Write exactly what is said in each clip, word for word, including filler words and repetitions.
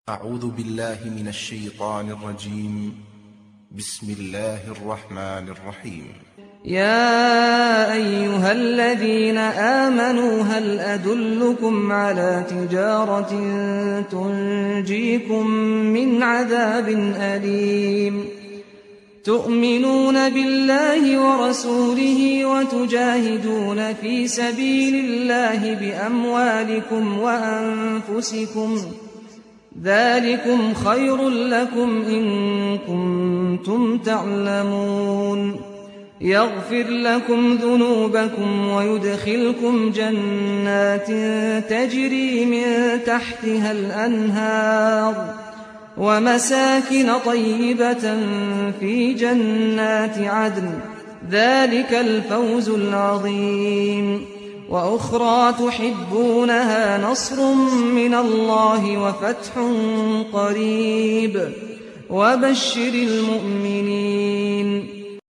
أعوذ بالله من الشيطان الرجيم. بسم الله الرحمن الرحيم. يا أيها الذين آمنوا هل أدلكم على تجارة تنجيكم من عذاب أليم تؤمنون بالله ورسوله وتجاهدون في سبيل الله بأموالكم وأنفسكم ذلكم خير لكم إن كنتم تعلمون يغفر لكم ذنوبكم ويدخلكم جنات تجري من تحتها الأنهار ومساكن طيبة في جنات عدن ذلك الفوز العظيم وأخرى تحبونها نصر من الله وفتح قريب وبشر المؤمنين.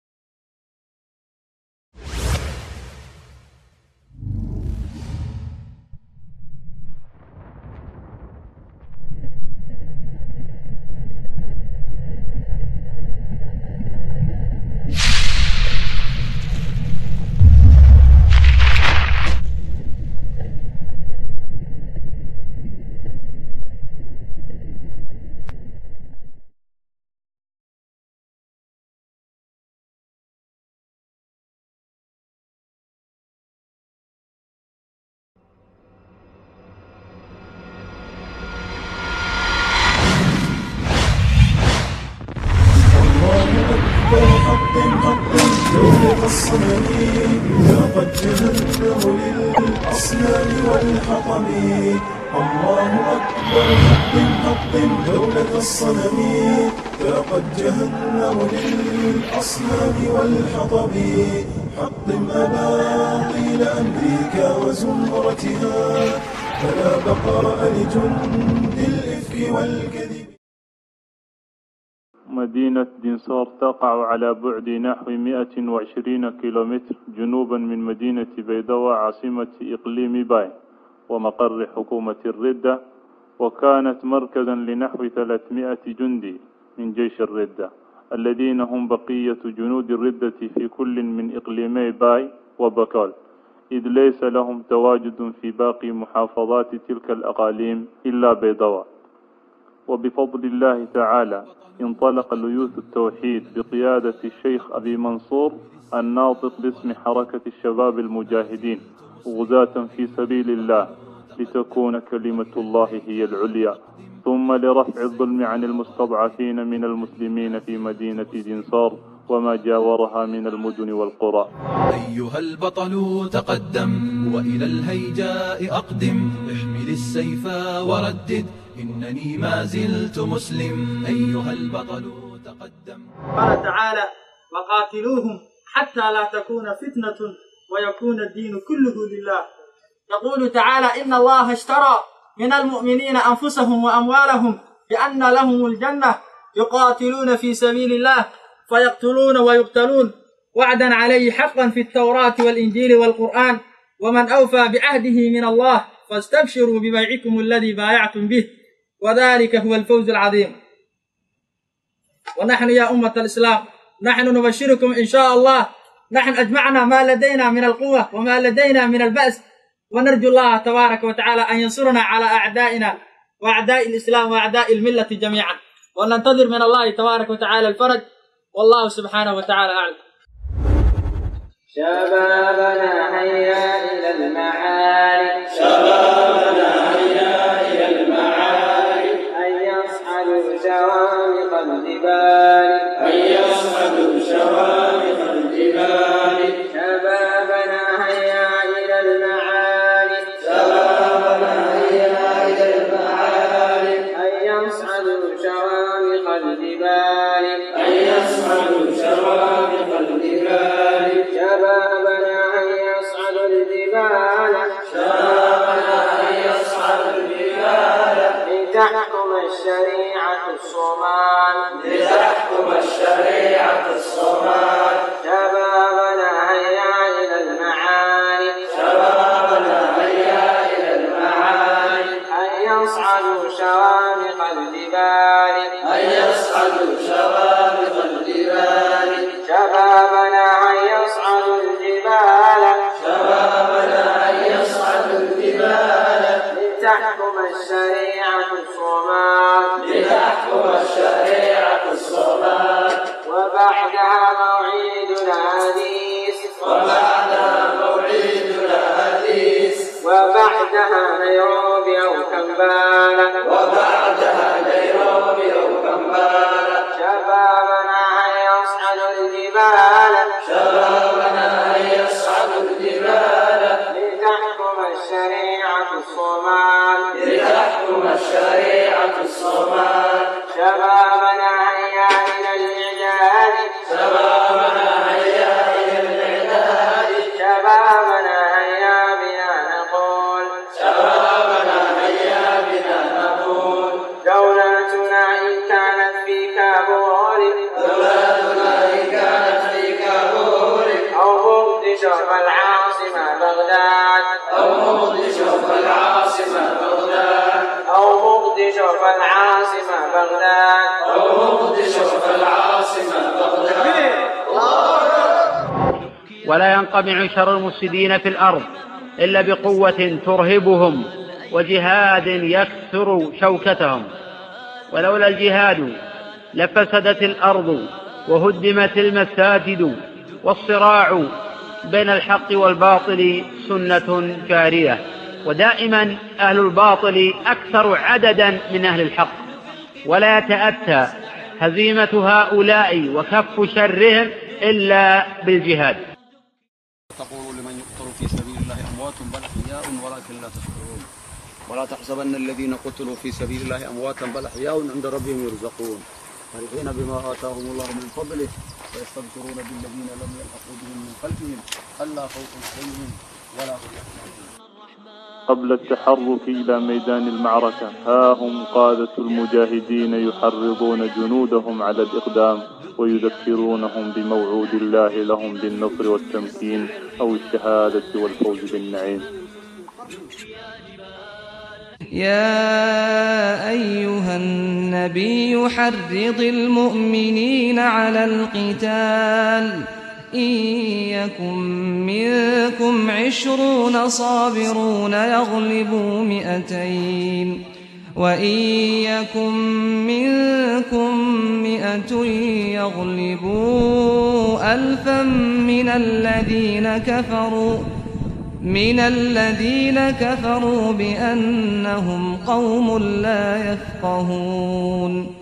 دولة الصنم لقد جهنم للأصنام والحطم. الله أكبر حطم حطم دولة الصنم لقد جهنم للأصنام والحطم. حطم أباطيل أمريكا وزمرتها فلا بقاء لجند الإفك والكذب. مدينة دنسور تقع على بعد نحو مئة وعشرين كيلومتر جنوبا من مدينة بيضاء عاصمة إقليم باي ومقر حكومة الردة، وكانت مركزا لنحو ثلاثمائة جندي من جيش الردة الذين هم بقية جنود الردة في كل من إقليمي باي وبكال، إذ ليس لهم تواجد في باقي محافظات تلك الأقاليم إلا بيضاء. وبفضل الله تعالى انطلق ليوث التوحيد بقيادة الشيخ أبي منصور الناطق باسم حركة الشباب المجاهدين غزاة في سبيل الله لتكون كلمة الله هي العليا، ثم لرفع الظلم عن المستضعفين من المسلمين في مدينة دنسور وما جاورها من المدن والقرى. أيها البطل تقدم وإلى الهيجاء أقدم، احمل السيف وردد إنني ما زلت مسلم. أيها البطل تقدم. قال تعالى: وقاتلوهم حتى لا تكون فتنة ويكون الدين كله لله. يقول تعالى: إن الله اشترى من المؤمنين أنفسهم وأموالهم بأن لهم الجنة يقاتلون في سبيل الله فيقتلون ويقتلون وعدا عليه حقا في التوراة والإنجيل والقرآن، ومن أوفى بعهده من الله فاستبشروا ببيعكم الذي بايعتم به وذلك هو الفوز العظيم. ونحن يا أمة الإسلام نحن نبشركم إن شاء الله، نحن أجمعنا ما لدينا من القوة وما لدينا من البأس، ونرجو الله تبارك وتعالى أن ينصرنا على أعدائنا وأعداء الإسلام وأعداء الملة جميعا، وننتظر من الله تبارك وتعالى الفرج، والله سبحانه وتعالى أعلم. شبابنا هيا إلى المعارك، شبابنا هيا إلى المعارك، أن يصعدوا شوامخ الجبال، أن يصعدوا شوامخ الجبال. شبابنا هيا إلى المعارك، شبابنا هيا إلى المعارك، أن يصعدوا شوامخ الجبال، أن يصعدوا شوامخ الجبال. شبابنا أن يصعدوا الجبال، شبابنا أن يصعدوا الجبال. لتحكم الشريعة الصومال، لتحكم الشريعة الصومال. شبابنا هيا إلى المعارك، شبابنا هيا إلى المعارك، أن يصعدوا شوامخ الجبال أن يصعدوا شوامخ الجبال شبابنا أن يصعدوا الجبال شبابنا أن يصعدوا الجبال لتحكم الشريعة الصومال لتحكم الشريعة الصومال وبعدها موعد الحديث وبعدها موعد الحديث وبعدها نيروبي أو كمبالا وبعدها نيروبي أو كمبالا شبابنا أن يصعدوا الجبال شبابنا أن يصعدوا الجبال لتحكم الشريعة الصومال لتحكم الشريعة الصومال شبابنا هيا إلى الإعداد شبابنا هيا إلى الإعداد شبابنا هيا بنا نقول شبابنا هيا بنا نقول دولتنا إن كانت في كابول دولتنا إن كانت في كابول أو مقدشو فالعاصمة بغداد أو مقدشو فالعاصمة بغداد أو مقدشو فالعاصمة بغداد أو مقدشو فالعاصمة بغداد ولا ينقمع شر المفسدين في الأرض إلا بقوة ترهبهم وجهاد يكسر شوكتهم. ولولا الجهاد لفسدت الأرض وهدمت المساجد، والصراع بين الحق والباطل سنة جارية، ودائما أهل الباطل أكثر عددا من أهل الحق، ولا يتأتى هزيمة هؤلاء وكف شرهم إلا بالجهاد. تقولوا لمن يقتل في سبيل الله أموات بل أحياء ولكن لا تشعرون ولا تحسبن الذين قتلوا في سبيل الله أمواتا بل أحياء عند ربهم يرزقون فرحين بما آتاهم الله من فضله ويستبشرون بالذين لم يلحقوا بهم من خلفهم ألا خوف عليهم ولا هم يحزنون. قبل التحرك إلى ميدان المعركة ها هم قادة المجاهدين يحرضون جنودهم على الإقدام ويذكرونهم بموعود الله لهم بالنصر والتمكين أو الشهادة والفوز بالنعيم. يا أيها النبي حرض المؤمنين على القتال إن يكن منكم عشرون صابرون يغلبوا مئتين وإن يكن منكم مئة يغلبوا ألفا من الذين كفروا من الذين كفروا بأنهم قوم لا يفقهون.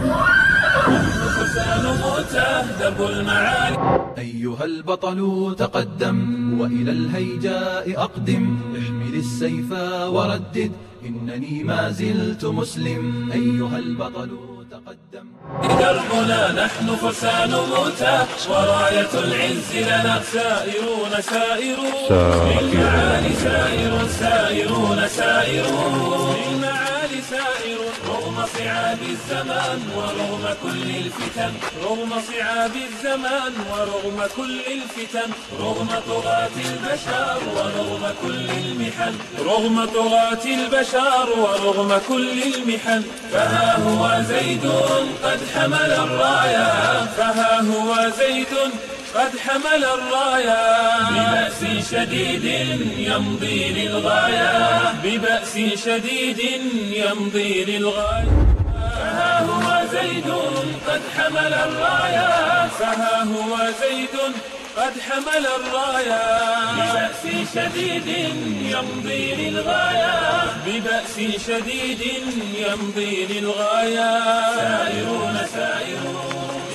أيها البطل تقدم وإلى الهيجاء أقدم، احمل السيف وردد إنني ما زلت مسلم. أيها البطل تقدم. دربنا نحن فرسان موتى وراية العز لنا سائرون سائرون للمعالي سائر سائرون سائرون للمعالي سائر رغم صعاب الزمان ورغم كل الفتن رغم صعاب الزمان ورغم كل الفتن رغم طغاة البشر ورغم كل المحن رغم طغاة البشر ورغم كل المحن فها هو زيد قد حمل الراية فها هو زيد قد حمل الراية ببأس شديد يمضي للغاية ببأس شديد يمضي للغاية فها هو زيد قد حمل الراية فها هو زيد قد حمل الراية ببأس شديد يمضي للغاية ببأس شديد يمضي للغاية سائرون سائرون.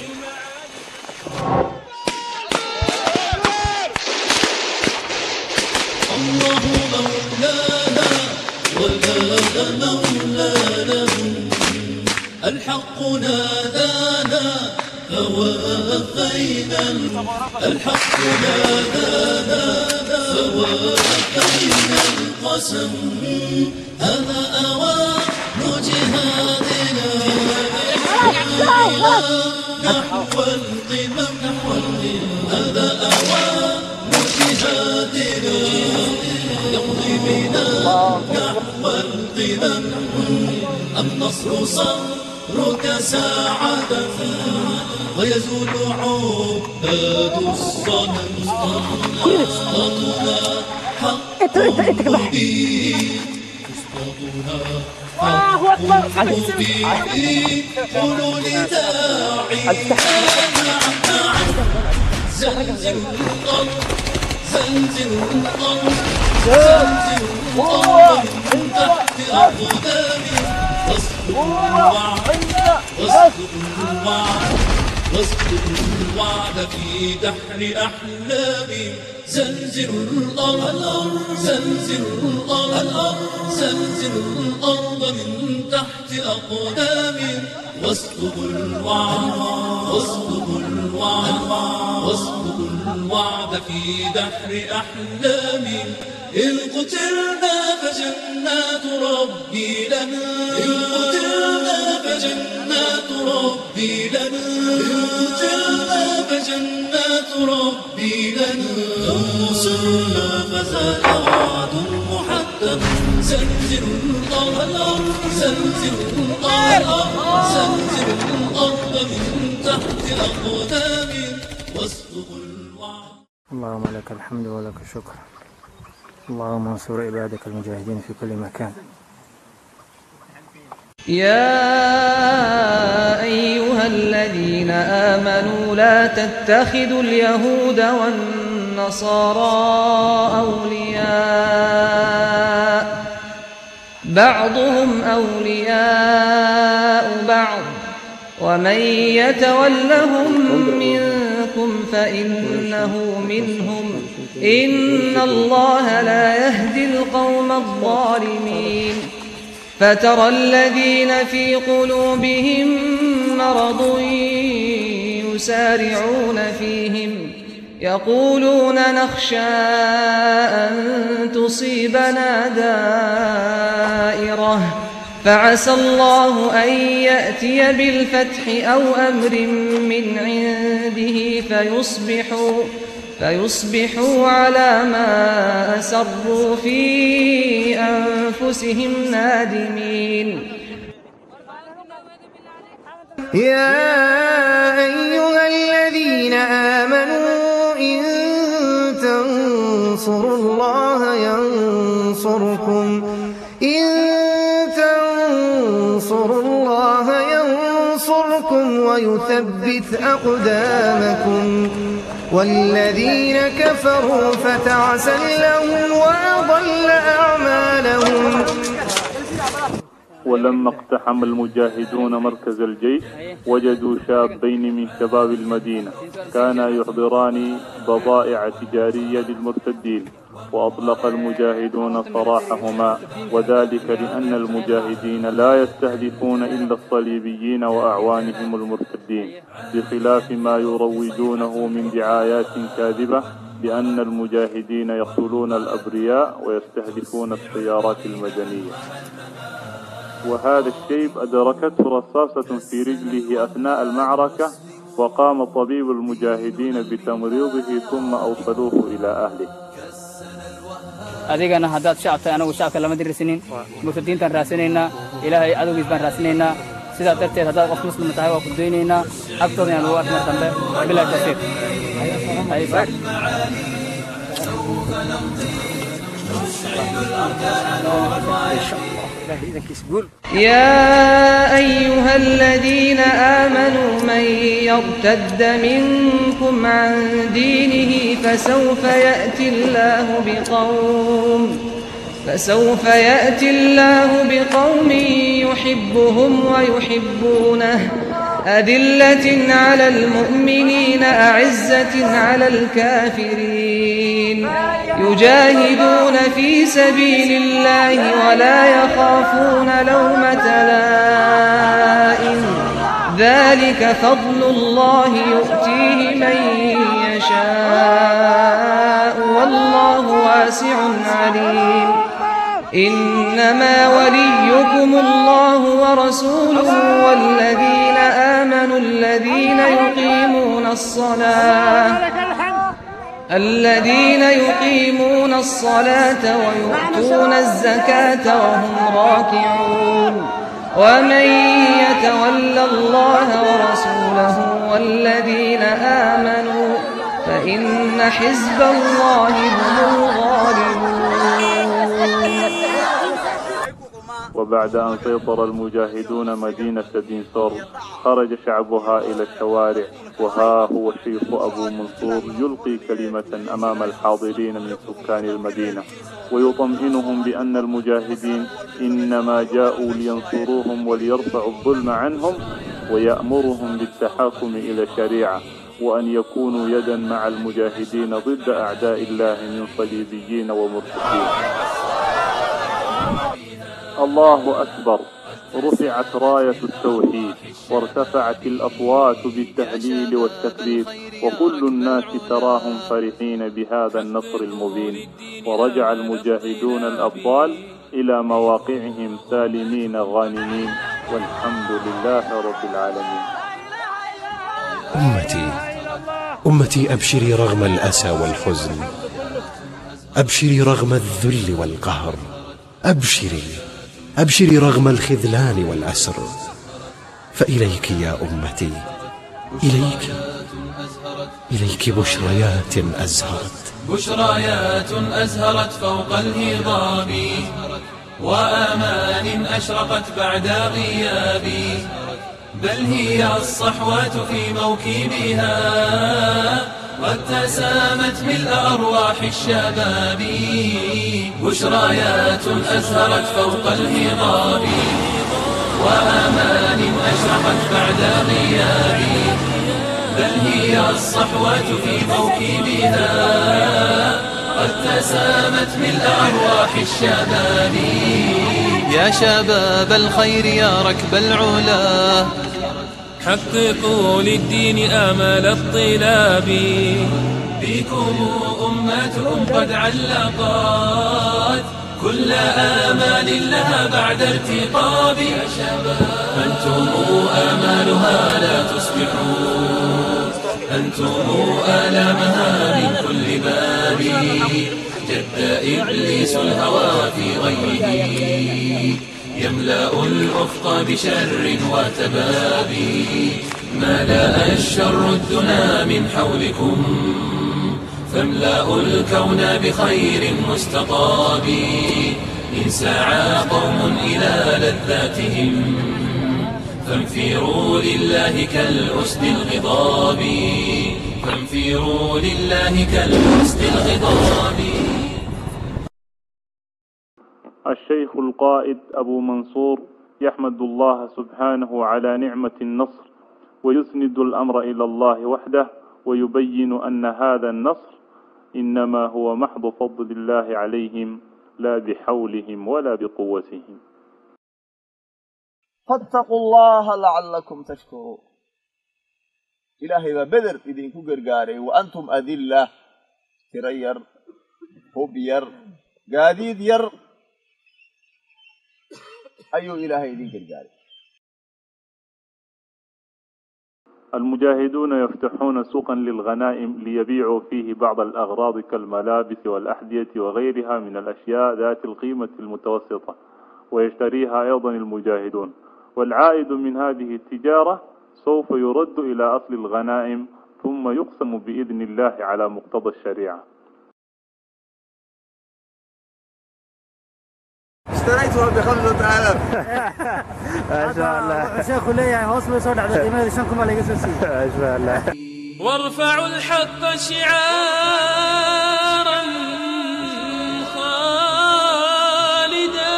الله مولانا ولا مولانا الحق نادانا فوافينا الحق نادانا فوافينا القسم هذا أوان جهادنا نحو القمم هذا أوان جهادنا يمضي بنا نحو القمم النصر صبرك ساعة ويزول عباد الصنم أصطادنا حق مبين الله أكبر قولوا لداعي زلزل الأرض زلزل الأرض زلزل الأرض من تحت أقدامي واصدق الوعد واصدق الوعد واصدق الوعد في دحر أحلامي زلزل الأرض زلزل الأرض زلزل الأرض من تحت أقدامي واصدق الوعد واصدق الوعد واصدق الوعد في دحر أحلامي إن قتلنا فجنات ربي لنا إن قتلنا فجنات ربي لنا إن قتلنا فجنات ربي لنا لو نصرنا فذاك وعد محدد زلزل الأرض زلزل الأرض زلزل الأرض من تحت أقدامي واصدق الوعد. اللهم لك الحمد ولك الشكر. اللهم انصر عبادك المجاهدين في كل مكان. يا أيها الذين آمنوا لا تتخذوا اليهود والنصارى أولياء بعضهم أولياء بعض ومن يتولهم منكم فإنه منهم إن الله لا يهدي القوم الظالمين. فترى الذين في قلوبهم مرض يسارعون فيهم يقولون نخشى أن تصيبنا دائرة فعسى الله أن يأتي بالفتح أو أمر من عنده فيصبحوا فيصبحوا على ما أسروا في أنفسهم نادمين. يا أيها الذين آمنوا إن تنصروا الله ينصركم إن تنصروا الله ينصركم ويثبت أقدامكم والذين كفروا فتعسا لهم وأضل أعمالهم. ولما اقتحم المجاهدون مركز الجيش وجدوا شابين من شباب المدينة كانا يحضران بضائع تجارية للمرتدين وأطلق المجاهدون سراحهما وذلك لأن المجاهدين لا يستهدفون إلا الصليبيين وأعوانهم المرتدين بخلاف ما يروجونه من دعايات كاذبة بأن المجاهدين يقتلون الأبرياء ويستهدفون السيارات المدنية. وهذا الشيب أدركته رصاصة في رجله أثناء المعركة وقام طبيب المجاهدين بتمريضه ثم أوصلوه إلى أهله. adigana haddaad shacabta anagu shacabka lama dirisinin murtadiintan raasinaynaa ilaahay adowgiis baan raasinaynaa sidaa darteed haddaad qof muslim tahay waa ku daynaynaa agtooda inaan lagu arki mar dambe bilaa tawfiiq. يا أيها الذين آمنوا من يرتد منكم عن دينه فسوف يأتي الله بقوم فسوف يأتي الله بقوم يحبهم ويحبونه أذلة على المؤمنين أعزة على الكافرين يجاهدون في سبيل الله ولا يخافون لومة لائم ذلك فضل الله يؤتيه من يشاء والله واسع عليم. إنما وليكم الله ورسوله والذين آمنوا الذين يقيمون الصلاة الذين يقيمون الصلاة ويؤتون الزكاة وهم راكعون ومن يتول الله ورسوله والذين آمنوا فإن حزب الله هم الغالبون. وبعد أن سيطر المجاهدون مدينة دينسور خرج شعبها إلى الشوارع، وها هو الشيخ أبو منصور يلقي كلمة أمام الحاضرين من سكان المدينة ويطمئنهم بأن المجاهدين إنما جاءوا لينصروهم وليرفعوا الظلم عنهم، ويأمرهم بالتحاكم إلى الشريعة وأن يكونوا يدا مع المجاهدين ضد أعداء الله من صليبيين ومرتدين. الله أكبر. رفعت راية التوحيد وارتفعت الأصوات بالتهليل والتكبير، وكل الناس تراهم فرحين بهذا النصر المبين. ورجع المجاهدون الأبطال إلى مواقعهم سالمين غانمين، والحمد لله رب العالمين. أمتي أمتي أبشري رغم الأسى والحزن، أبشري رغم الذل والقهر، أبشري أبشري رغم الخذلان والأسر، فإليك يا أمتي، إليك إليك بشريات أزهرت بشريات أزهرت فوق الهضاب، وآمان أشرقت بعد غيابي، بل هي الصحوات في موكبها قد تسامت ملء أرواح الشباب. بشريات أزهرت فوق الهضاب، وآمان أشرقت بعد غيابي، بل هي الصحوات في موكبها قد تسامت ملء أرواح الشباب. يا شباب الخير يا ركب العلا، حققوا للدين آمال الطلاب، بكم أمتكم قد علقت كل آمال لها بعد ارتقاب. أنتم آمالها لا تصبحون، أنتم آلامها من كل باب. جد إبليس الهوى في غيره، يملأ الأفق بشر وتباب. ملأ الشر الدنا من حولكم، فاملأوا الكون بخير مستطاب. إن سعى قوم إلى لذاتهم، فانفروا لله كالأسد الغضاب، فانفروا لله كالأسد الغضاب. الشيخ القائد أبو منصور يحمد الله سبحانه على نعمة النصر، ويسند الأمر إلى الله وحده، ويبين أن هذا النصر إنما هو محض فضل الله عليهم لا بحولهم ولا بقوتهم. فاتقوا الله لعلكم تشكرون. إلهي بدر إذن كقرقاري وأنتم أذلة، ترير هبير قاديد ير، أيو إلهي إذن قرقاري. المجاهدون يفتحون سوقا للغنائم ليبيعوا فيه بعض الأغراض كالملابس والأحذية وغيرها من الأشياء ذات القيمة المتوسطة، ويشتريها أيضا المجاهدون، والعائد من هذه التجارة سوف يرد إلى أصل الغنائم، ثم يقسم بإذن الله على مقتضى الشريعة. اشتريتها بخمسة آلاف. ما شاء الله. شيخ لي هوصل صار على الإيمان شنكم على جسسي. ما شاء الله. وارفعوا الحق شعارا خالدا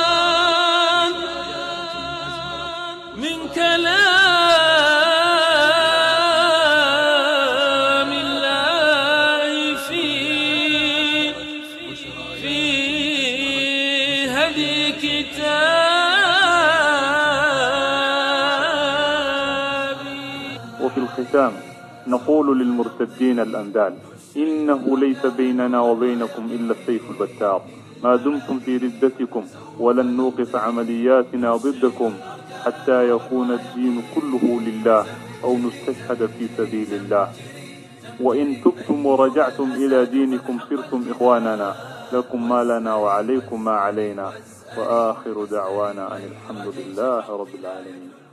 من كلام الله في في هدي كتابي. وفي الختام نقول للمرتدين الأندال: إنه ليس بيننا وبينكم إلا السيف البتار، ما دمتم في ردتكم، ولن نوقف عملياتنا ضدكم حتى يكون الدين كله لله أو نستشهد في سبيل الله. وإن تبتم ورجعتم إلى دينكم صرتم إخواننا، لكم ما لنا وعليكم ما علينا. وآخر دعوانا أن الحمد لله رب العالمين.